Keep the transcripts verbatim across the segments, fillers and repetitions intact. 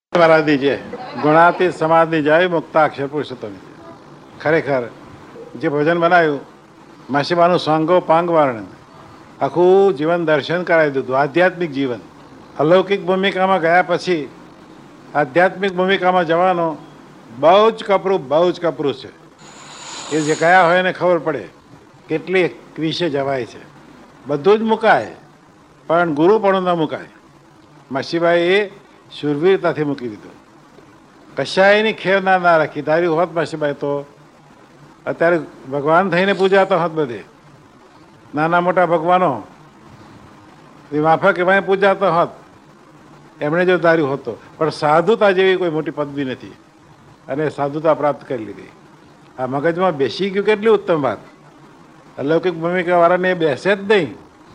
મહારાજની જય ગુણાતીત સમાજની જય મુક્તાક્ષર પુરુષોત્તમ ખરેખર જે ભજન બનાવ્યું માસીબાનું સાંગો પાંગ વર્ણન આખું જીવન દર્શન કરાવી દીધું. આધ્યાત્મિક જીવન અલૌકિક ભૂમિકામાં ગયા પછી આધ્યાત્મિક ભૂમિકામાં જવાનો બહુ જ કપરું બહુ જ કપરું છે. એ જે ગયા હોય એને ખબર પડે કેટલી વિશે જવાય છે. બધું જ મુકાય પણ ગુરુ પણ ન મુકાય. માસીબાઈ એ શૂરવીરતાથી મૂકી દીધું. કશાયની ખેર ના ના રાખી. ધાર્યું હોત માસીબાઈ તો અત્યારે ભગવાન થઈને પૂજાતો હોત. બધે નાના મોટા ભગવાનો એ માફક એમાં પૂજાતો હોત. એમણે જો ધાર્યું હોત તો. પણ સાધુતા જેવી કોઈ મોટી પદવી નથી અને સાધુતા પ્રાપ્ત કરી લીધી. આ મગજમાં બેસી ગયું. કેટલી ઉત્તમ વાત. અલૌકિક ભૂમિકાવાળાને એ બેસે જ નહીં.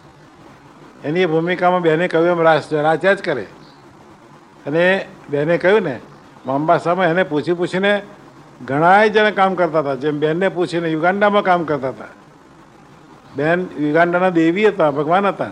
એની ભૂમિકામાં બેને કહ્યું એમ રાજ રાજા જ કરે. અને બેને કહ્યું ને અંબા સામે એને પૂછી પૂછીને ઘણા જણા કામ કરતા હતા. જેમ બેનને પૂછીને યુગાન્ડામાં કામ કરતા હતા. બેન યુગાન્ડાના દેવી હતા, ભગવાન હતા.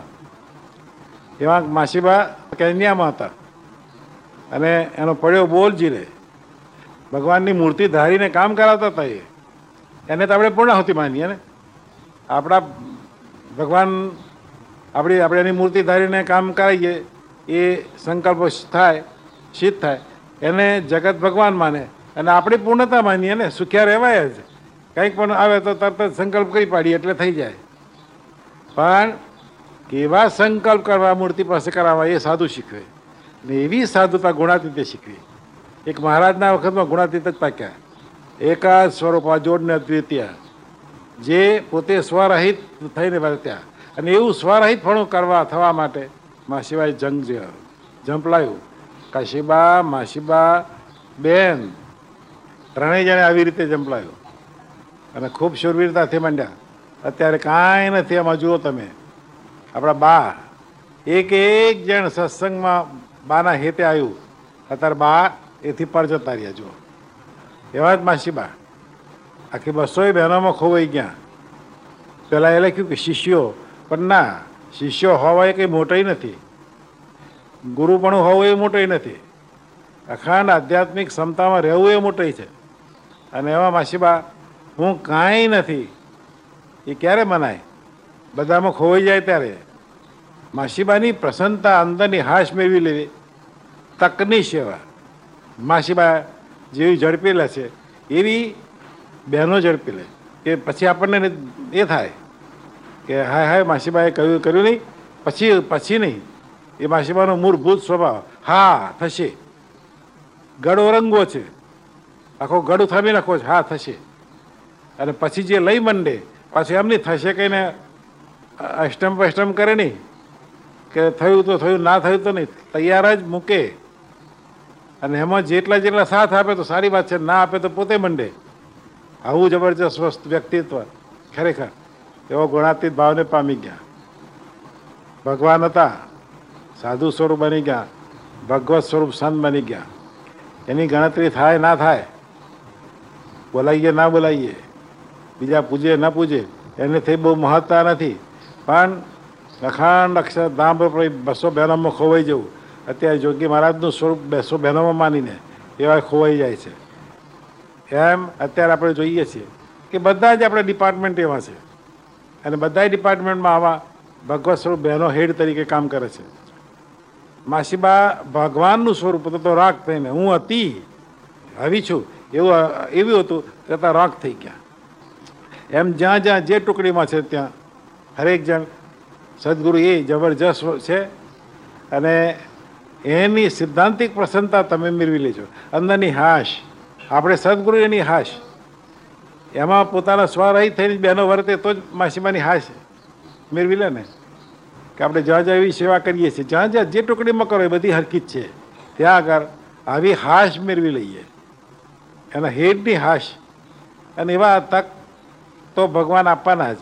એવા માસીબા કેન્યામાં હતા અને એનો પડ્યો બોલ જીરે ભગવાનની મૂર્તિ ધારીને કામ કરાવતા હતા. એ એને તો આપણે પૂર્ણાહુતિ માનીએ ને. આપણા ભગવાન આપણી આપણે એની મૂર્તિ ધારીને કામ કરાવીએ એ સંકલ્પ થાય સિદ્ધ થાય એને જગત ભગવાન માને અને આપણી પૂર્ણતા માનીએ ને. સુખ્યા રહેવાય જ. કંઈક પણ આવે તો તરત જ સંકલ્પ કરી પાડીએ એટલે થઈ જાય. પણ કેવા સંકલ્પ કરવા મૂર્તિ પાસે કરાવવા એ સાધુ શીખવે ને. એવી સાધુતા ગુણાતીતે શીખવી. એક મહારાજના વખતમાં ગુણાતીત જ પાક્યા. એકાદ સ્વરૂપા જોડને દ્વિતીય જે પોતે સ્વરહિત થઈને વર્ત્યા અને એવું સ્વરહિત પણ કરવા થવા માટે માસીબાઈ જંગ જે ઝંપલાયું. કાશીબા માસીબા બેન ત્રણેય જણે આવી રીતે ઝંપલાયું અને ખૂબ શૂરવીરતાથી માંડ્યા. અત્યારે કાંઈ નથી. એમાં જુઓ તમે આપણા બા એક એક જણ સત્સંગમાં બાના હેતે આવ્યું. અત્યારે બા એથી પર જતા રહ્યા. જુઓ એવા જ માસીબા આખી બસોય બહેનોમાં ખોવાઈ ગયા. પહેલાં એ લખ્યું કે શિષ્યો, પણ ના, શિષ્યો હોવા એ કંઈ મોટોય નથી. ગુરુપણું હોવું એ મોટોય નથી. અખંડ આધ્યાત્મિક ક્ષમતામાં રહેવું એ મોટોય છે. અને એવા માસીબા હું કાંઈ નથી એ ક્યારે મનાય? બધામાં ખોવાઈ જાય ત્યારે માસીબાની પ્રસન્નતા અંદરની હાશ મેળવી લેવી તકની સેવા. માસીબા જેવી ઝડપી લે છે એવી બહેનો ઝડપી લે કે પછી આપણને એ થાય કે હાય હાય માસીબાએ કહ્યું કર્યું નહીં પછી પછી નહીં. એ માસીબાનો મૂળભૂત સ્વભાવ હા થશે. ગળો રંગવો છે, આખો ગળું થામી નાખવો છે, હા થશે. અને પછી જે લઈ મંડે પાછું એમ નહીં થશે કહીને અષ્ટમ પષ્ટમ કરે નહીં કે થયું તો થયું, ના થયું તો નહીં. તૈયાર જ મૂકે અને એમાં જેટલા જેટલા સાથ આપે તો સારી વાત છે, ના આપે તો પોતે મંડે. આવું જબરજસ્ત વ્યક્તિત્વ ખરેખર. એવો ગુણાતીત ભાવને પામી ગયા. ભગવાન હતા, સાધુ સ્વરૂપ બની ગયા, ભગવત સ્વરૂપ સંત બની ગયા. એની ગણતરી થાય ના થાય, બોલાવીએ ના બોલાવીએ, બીજા પૂજે ના પૂજે, એનેથી બહુ મહત્તા નથી. પણ અખંડ અક્ષર ધામ પર બસો બહેનોમાં ખોવાઈ જવું. અત્યારે જોગી મહારાજનું સ્વરૂપ બસો બહેનોમાં માનીને એવા ખોવાઈ જાય છે. એમ અત્યારે આપણે જોઈએ છીએ કે બધા જ આપણે ડિપાર્ટમેન્ટ એવા છે અને બધા ડિપાર્ટમેન્ટમાં આવા ભગવત સ્વરૂપ બહેનો હેડ તરીકે કામ કરે છે. માસીબા ભગવાનનું સ્વરૂપ તો રાગ થઈને હું હતી આવી છું એવું એવું હતું છતાં રાગ થઈ ગયા. એમ જ્યાં જ્યાં જે ટુકડીમાં છે ત્યાં હરેક જણ સદગુરુ એ જબરજસ્ત છે અને એની સિદ્ધાંતિક પ્રસન્નતા તમે મેળવી લેજો. અંદરની હાશ આપણે સદગુરુ એની હાશ એમાં પોતાના સ્વરહિત થઈને બહેનો વર્તે તો જ માસીમાની હાશ મેળવી લે ને. કે આપણે જ્યાં જ્યાં એવી સેવા કરીએ છીએ, જ્યાં જ્યાં જે ટુકડીમાં કરો એ બધી હરકી જ છે, ત્યાં આગળ આવી હાશ મેળવી લઈએ, એના હેડની હાશ. અને એવા તક તો ભગવાન આપવાના જ.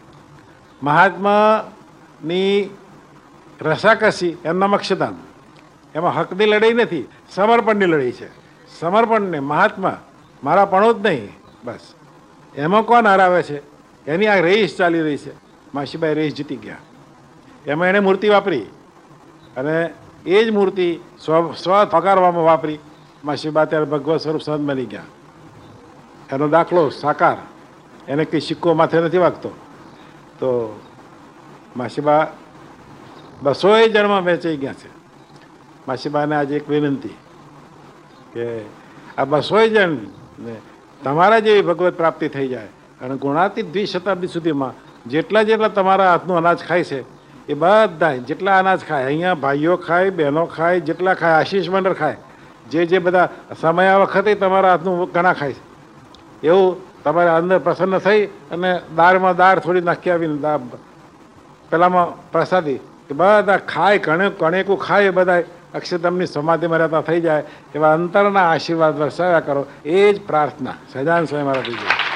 મહાત્માની રસાકસી એમના અક્ષદાન, એમાં હકની લડાઈ નથી, સમર્પણની લડાઈ છે. સમર્પણને મહાત્મા મારા પણો જ નહીં બસ. એમાં કોણ હરાવે છે? એની આ રેસ ચાલી રહી છે. માસીબાઈ રેસ જીતી ગયા. એમાં એણે મૂર્તિ વાપરી અને એ જ મૂર્તિ સ્વ સ્વ ફકારવામાં વાપરી માસીબા ત્યારે ભગવત સ્વરૂપ સંત બની ગયા. એનો દાખલો સાકાર, એને કંઈ સિક્કો માથે નથી વાગતો. તો માસીબા બસોય જણમાં વેચાઈ ગયા છે. માસીબાને આજે એક વિનંતી કે આ બસોય જણ ને તમારા જેવી ભગવત પ્રાપ્તિ થઈ જાય અને ગુણાતીત દ્વિશતાબ્દી સુધીમાં જેટલા જેટલા તમારા હાથનું અનાજ ખાય છે એ બધા જેટલા અનાજ ખાય, અહીંયા ભાઈઓ ખાય, બહેનો ખાય, જેટલા ખાય, આશીષ મંડળ ખાય, જે જે બધા સમય વખતે તમારા હાથનું ઘણા ખાય છે, એવું તમારે અંદર પ્રસન્ન થઈ અને દાળમાં દાળ થોડી નાખી આવીને દા પેલામાં પ્રસાદી કે બધા ખાય, કણે કણેકું ખાય, બધા અક્ષરધામની સમાધિમાં રહેતા થઈ જાય એવા અંતરના આશીર્વાદ વરસાવ્યા કરો. એ જ પ્રાર્થના સહજાનંદ સ્વામી મહારાજ થઈ જાય.